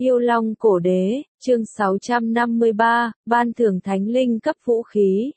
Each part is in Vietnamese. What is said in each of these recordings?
Yêu Long Cổ Đế, chương 653, ban thưởng thánh linh cấp vũ khí.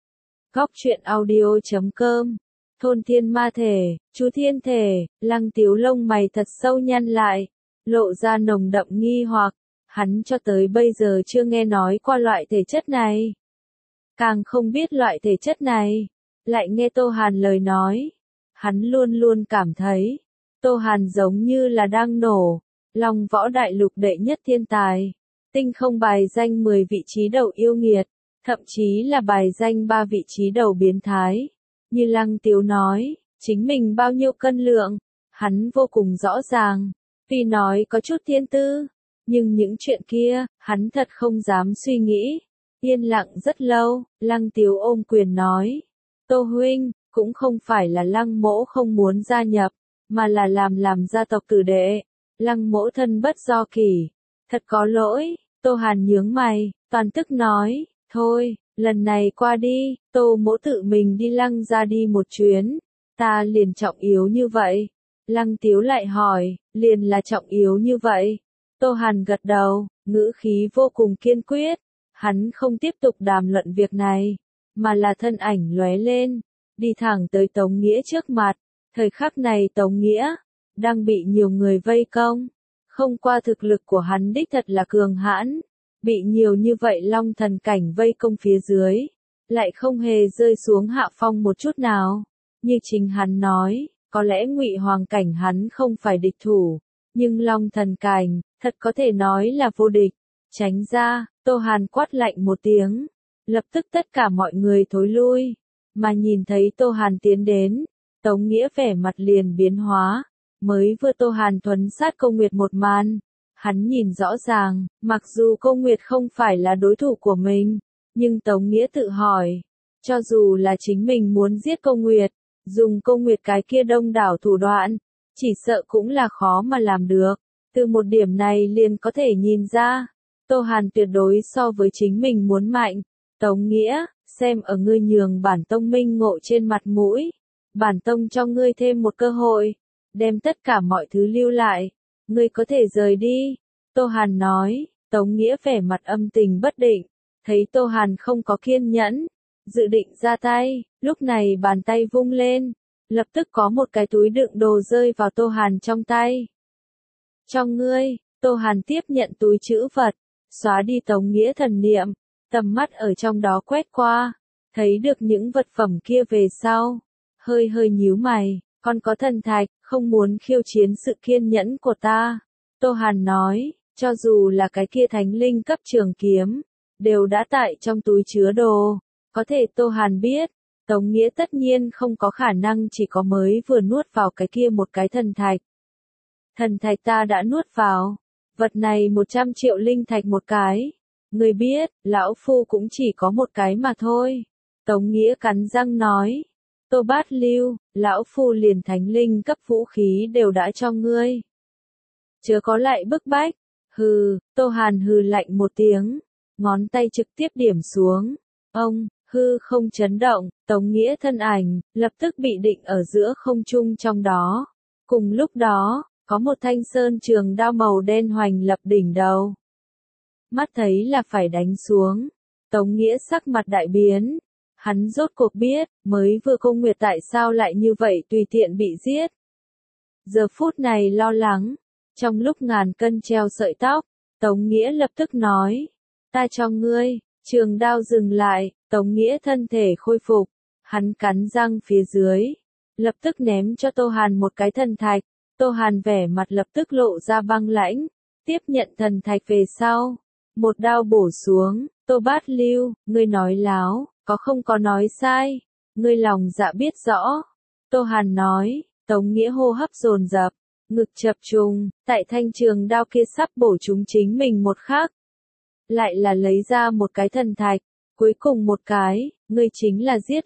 Góc truyện audio.com. Thôn Thiên Ma Thể, Chú Thiên Thể, Lăng Tiếu lông mày thật sâu nhăn lại, lộ ra nồng đậm nghi hoặc, hắn cho tới bây giờ chưa nghe nói qua loại thể chất này. Càng không biết loại thể chất này, lại nghe Tô Hàn lời nói. Hắn luôn luôn cảm thấy, Tô Hàn giống như là đang nổ, Long Võ Đại Lục đệ nhất thiên tài, tinh không bài danh 10 vị trí đầu yêu nghiệt, thậm chí là bài danh 3 vị trí đầu biến thái. Như Lăng Tiếu nói, chính mình bao nhiêu cân lượng, hắn vô cùng rõ ràng, tuy nói có chút thiên tư, nhưng những chuyện kia, hắn thật không dám suy nghĩ. Yên lặng rất lâu, Lăng Tiếu ôm quyền nói, Tô huynh, cũng không phải là Lăng mỗ không muốn gia nhập, mà là làm gia tộc tử đệ. Lăng mỗ thân bất do kỷ, thật có lỗi. Tô Hàn nhướng mày, toàn tức nói, thôi, lần này qua đi, Tô mỗ tự mình đi Lăng ra đi một chuyến, ta liền trọng yếu như vậy. Lăng Tiếu lại hỏi, liền là trọng yếu như vậy. Tô Hàn gật đầu, ngữ khí vô cùng kiên quyết, hắn không tiếp tục đàm luận việc này, mà là thân ảnh lóe lên, đi thẳng tới Tống Nghĩa trước mặt. Thời khắc này Tống Nghĩa đang bị nhiều người vây công, không qua thực lực của hắn đích thật là cường hãn, bị nhiều như vậy long thần cảnh vây công phía dưới, lại không hề rơi xuống hạ phong một chút nào. Như chính hắn nói, có lẽ Ngụy Hoàng cảnh hắn không phải địch thủ, nhưng long thần cảnh, thật có thể nói là vô địch. Tránh ra, Tô Hàn quát lạnh một tiếng, lập tức tất cả mọi người thối lui, mà nhìn thấy Tô Hàn tiến đến, Tống Nghĩa vẻ mặt liền biến hóa. Mới vừa Tô Hàn thuấn sát Câu Nguyệt một màn, hắn nhìn rõ ràng, mặc dù Câu Nguyệt không phải là đối thủ của mình, nhưng Tống Nghĩa tự hỏi, cho dù là chính mình muốn giết Câu Nguyệt, dùng Câu Nguyệt cái kia đông đảo thủ đoạn, chỉ sợ cũng là khó mà làm được. Từ một điểm này liền có thể nhìn ra, Tô Hàn tuyệt đối so với chính mình muốn mạnh. Tống Nghĩa, xem ở ngươi nhường bản tông minh ngộ trên mặt mũi, bản tông cho ngươi thêm một cơ hội, đem tất cả mọi thứ lưu lại, ngươi có thể rời đi. Tô Hàn nói. Tống Nghĩa vẻ mặt âm tình bất định, thấy Tô Hàn không có kiên nhẫn, dự định ra tay, lúc này bàn tay vung lên, lập tức có một cái túi đựng đồ rơi vào Tô Hàn trong tay. Trong ngươi, Tô Hàn tiếp nhận túi trữ vật, xóa đi Tống Nghĩa thần niệm, tầm mắt ở trong đó quét qua, thấy được những vật phẩm kia về sau, hơi nhíu mày, còn có thần thạch, không muốn khiêu chiến sự kiên nhẫn của ta. Tô Hàn nói, cho dù là cái kia thánh linh cấp trường kiếm, đều đã tại trong túi chứa đồ. Có thể Tô Hàn biết, Tống Nghĩa tất nhiên không có khả năng chỉ có mới vừa nuốt vào cái kia một cái thần thạch. Thần thạch ta đã nuốt vào, vật này 100 triệu linh thạch một cái. Người biết, lão phu cũng chỉ có một cái mà thôi. Tống Nghĩa cắn răng nói. Tô Bát Lưu, lão phu liền thánh linh cấp vũ khí đều đã cho ngươi. Chớ có lại bức bách. Hừ, Tô Hàn hừ lạnh một tiếng, ngón tay trực tiếp điểm xuống. Ông, hư không chấn động, Tống Nghĩa thân ảnh, lập tức bị định ở giữa không trung trong đó. Cùng lúc đó, có một thanh sơn trường đao màu đen hoành lập đỉnh đầu. Mắt thấy là phải đánh xuống, Tống Nghĩa sắc mặt đại biến. Hắn rốt cuộc biết, mới vừa Câu Nguyệt tại sao lại như vậy tùy tiện bị giết. Giờ phút này lo lắng, trong lúc ngàn cân treo sợi tóc, Tống Nghĩa lập tức nói, ta cho ngươi. Trường đao dừng lại, Tống Nghĩa thân thể khôi phục, hắn cắn răng phía dưới, lập tức ném cho Tô Hàn một cái thần thạch. Tô Hàn vẻ mặt lập tức lộ ra băng lãnh, tiếp nhận thần thạch về sau, một đao bổ xuống. Tô Bát Lưu, ngươi nói láo, có nói sai, ngươi lòng dạ biết rõ. Tô Hàn nói. Tống Nghĩa hô hấp dồn dập, ngực chập trùng, tại thanh trường đao kia sắp bổ trúng chính mình một khắc, lại là lấy ra một cái thần thạch, cuối cùng một cái, ngươi chính là giết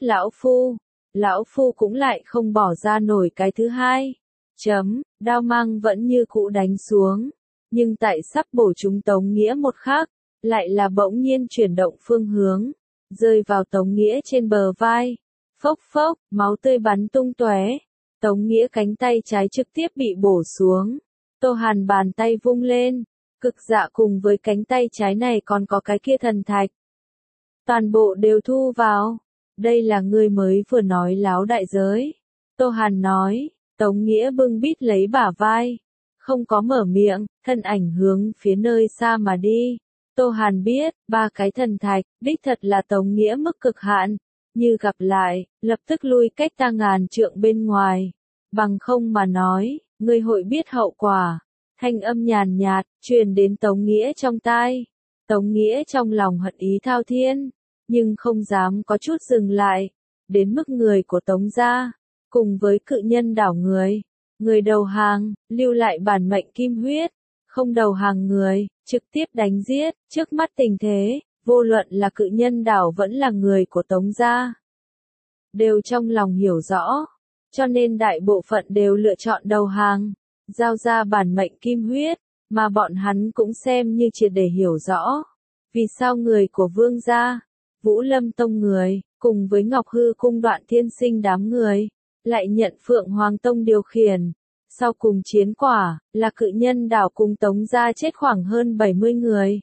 lão phu cũng lại không bỏ ra nổi cái thứ hai. Đao mang vẫn như cũ đánh xuống, nhưng tại sắp bổ trúng Tống Nghĩa một khắc, lại là bỗng nhiên chuyển động phương hướng, rơi vào Tống Nghĩa trên bờ vai. Phốc phốc, máu tươi bắn tung tóe. Tống Nghĩa cánh tay trái trực tiếp bị bổ xuống. Tô Hàn bàn tay vung lên, cực dạ cùng với cánh tay trái này còn có cái kia thần thạch. Toàn bộ đều thu vào. Đây là ngươi mới vừa nói láo đại giới. Tô Hàn nói, Tống Nghĩa bưng bít lấy bả vai. Không có mở miệng, thân ảnh hướng phía nơi xa mà đi. Tô Hàn biết, 3 cái thần thạch, đích thật là Tống Nghĩa mức cực hạn. Như gặp lại, lập tức lui cách ta ngàn trượng bên ngoài. Bằng không mà nói, ngươi hội biết hậu quả. Thanh âm nhàn nhạt, truyền đến Tống Nghĩa trong tai. Tống Nghĩa trong lòng hận ý thao thiên, nhưng không dám có chút dừng lại. Đến mức người của Tống gia, cùng với cự nhân đảo người đầu hàng, lưu lại bản mệnh kim huyết, không đầu hàng người, trực tiếp đánh giết. Trước mắt tình thế, vô luận là cự nhân đảo vẫn là người của Tống gia, đều trong lòng hiểu rõ, cho nên đại bộ phận đều lựa chọn đầu hàng, giao ra bản mệnh kim huyết, mà bọn hắn cũng xem như triệt để hiểu rõ. Vì sao người của Vương gia, Vũ Lâm Tông người, cùng với Ngọc Hư Cung Đoạn Thiên Sinh đám người, lại nhận Phượng Hoàng Tông điều khiển. Sau cùng chiến quả, là cự nhân đảo cùng Tống gia chết khoảng hơn 70 người.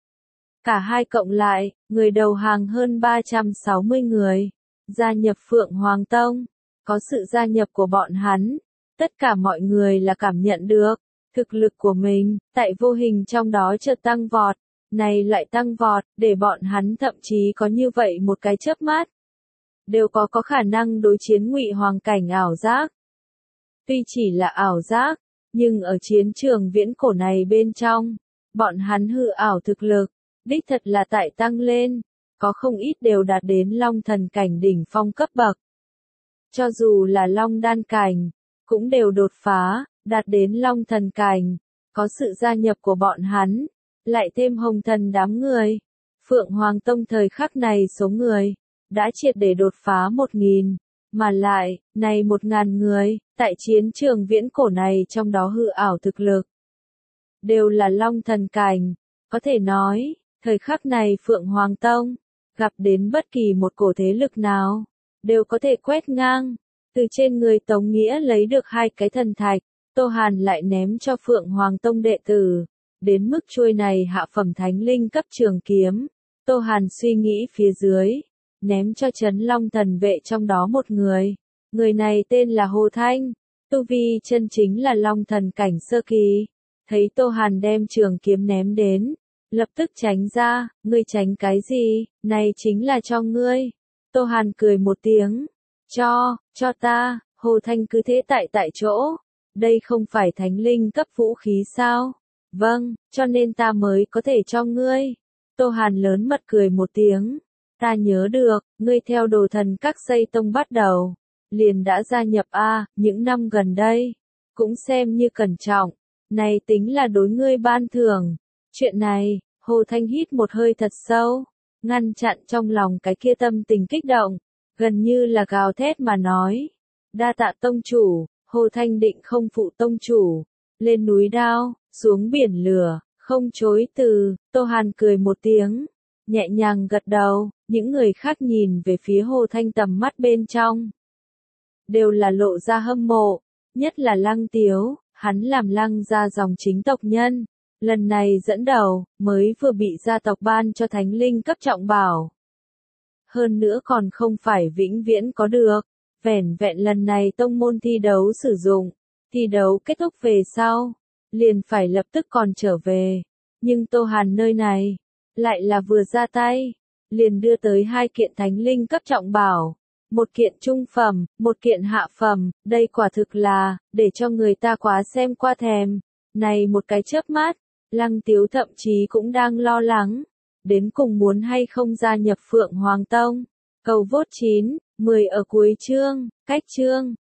Cả hai cộng lại, người đầu hàng hơn 360 người. Gia nhập Phượng Hoàng Tông, có sự gia nhập của bọn hắn. Tất cả mọi người là cảm nhận được, thực lực của mình, tại vô hình trong đó chợt tăng vọt. Này lại tăng vọt, để bọn hắn thậm chí có như vậy một cái chớp mắt. Đều có khả năng đối chiến Ngụy Hoàng cảnh ảo giác. Tuy chỉ là ảo giác, nhưng ở chiến trường viễn cổ này bên trong, bọn hắn hư ảo thực lực, đích thật là tại tăng lên, có không ít đều đạt đến Long Thần cảnh đỉnh phong cấp bậc. Cho dù là Long Đan cảnh, cũng đều đột phá, đạt đến Long Thần cảnh, có sự gia nhập của bọn hắn, lại thêm Hồng Thần đám người. Phượng Hoàng Tông thời khắc này số người, đã triệt để đột phá 1.000. Mà lại, này 1.000 người, tại chiến trường viễn cổ này trong đó hư ảo thực lực, đều là Long Thần cảnh. Có thể nói, thời khắc này Phượng Hoàng Tông, gặp đến bất kỳ một cổ thế lực nào, đều có thể quét ngang. Từ trên người Tống Nghĩa lấy được 2 cái thần thạch, Tô Hàn lại ném cho Phượng Hoàng Tông đệ tử. Đến mức chuôi này hạ phẩm thánh linh cấp trường kiếm, Tô Hàn suy nghĩ phía dưới, ném cho Trấn Long thần vệ trong đó một người. Người này tên là Hồ Thanh, tu vi chân chính là Long Thần cảnh sơ kỳ. Thấy Tô Hàn đem trường kiếm ném đến, lập tức tránh ra. Ngươi tránh cái gì, này chính là cho ngươi. Tô Hàn cười một tiếng, cho ta. Hồ Thanh cứ thế tại chỗ. Đây không phải thánh linh cấp vũ khí sao? Vâng, cho nên ta mới có thể cho ngươi. Tô Hàn lớn mật cười một tiếng. Ta nhớ được, ngươi theo Đồ Thần Các xây tông bắt đầu, liền đã gia nhập những năm gần đây, cũng xem như cẩn trọng, này tính là đối ngươi ban thưởng. Chuyện này, Hồ Thanh hít một hơi thật sâu, ngăn chặn trong lòng cái kia tâm tình kích động, gần như là gào thét mà nói. Đa tạ tông chủ. Hồ Thanh định không phụ tông chủ, lên núi đao, xuống biển lửa, không chối từ. Tô Hàn cười một tiếng, nhẹ nhàng gật đầu. Những người khác nhìn về phía Hồ Thanh tầm mắt bên trong, đều là lộ ra hâm mộ, nhất là Lăng Tiếu, hắn làm Lăng gia dòng chính tộc nhân, lần này dẫn đầu, mới vừa bị gia tộc ban cho thánh linh cấp trọng bảo. Hơn nữa còn không phải vĩnh viễn có được, vẻn vẹn lần này tông môn thi đấu sử dụng, thi đấu kết thúc về sau, liền phải lập tức còn trở về. Nhưng Tô Hàn nơi này, lại là vừa ra tay, liền đưa tới 2 kiện thánh linh cấp trọng bảo, 1 kiện trung phẩm, 1 kiện hạ phẩm. Đây quả thực là, để cho người ta quá xem qua thèm. Này một cái chớp mắt, Lăng Tiếu thậm chí cũng đang lo lắng, đến cùng muốn hay không gia nhập Phượng Hoàng Tông. Cầu vote 9, 10 ở cuối chương, cách chương.